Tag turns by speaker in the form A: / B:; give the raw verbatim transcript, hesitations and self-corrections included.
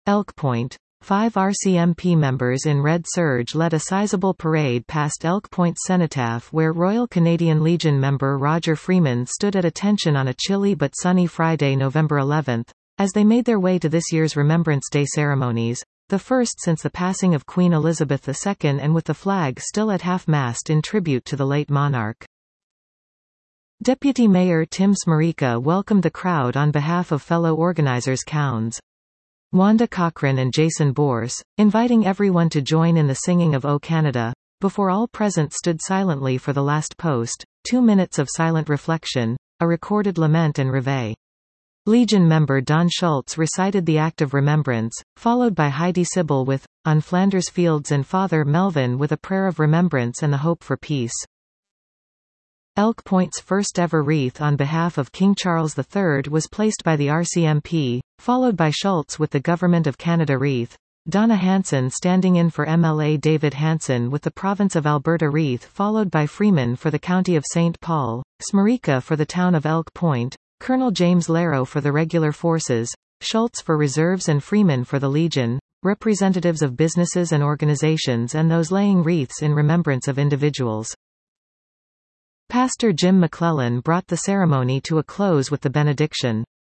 A: Elk Point. Five R C M P members in red serge led a sizable parade past Elk Point Cenotaph where Royal Canadian Legion member Roger Freeman stood at attention on a chilly but sunny Friday, November eleventh, as they made their way to this year's Remembrance Day ceremonies, the first since the passing of Queen Elizabeth the Second, and with the flag still at half-mast in tribute to the late monarch. Deputy Mayor Tim Smerica welcomed the crowd on behalf of fellow organizers Cowns, Wanda Cochran and Jason Bourse, inviting everyone to join in the singing of O Canada, before all present stood silently for the last post, two minutes of silent reflection, a recorded lament and reveille. Legion member Don Schultz recited the act of remembrance, followed by Heidi Sybil with, On Flanders Fields, and Father Melvin with a prayer of remembrance and the hope for peace. Elk Point's first ever wreath on behalf of King Charles the Third was placed by the R C M P, followed by Schultz with the Government of Canada wreath, Donna Hanson standing in for M L A David Hanson with the Province of Alberta wreath, followed by Freeman for the County of Saint Paul, Smerica for the town of Elk Point, Colonel James Larrow for the Regular Forces, Schultz for Reserves and Freeman for the Legion, representatives of businesses and organizations and those laying wreaths in remembrance of individuals. Pastor Jim McClellan brought the ceremony to a close with the benediction.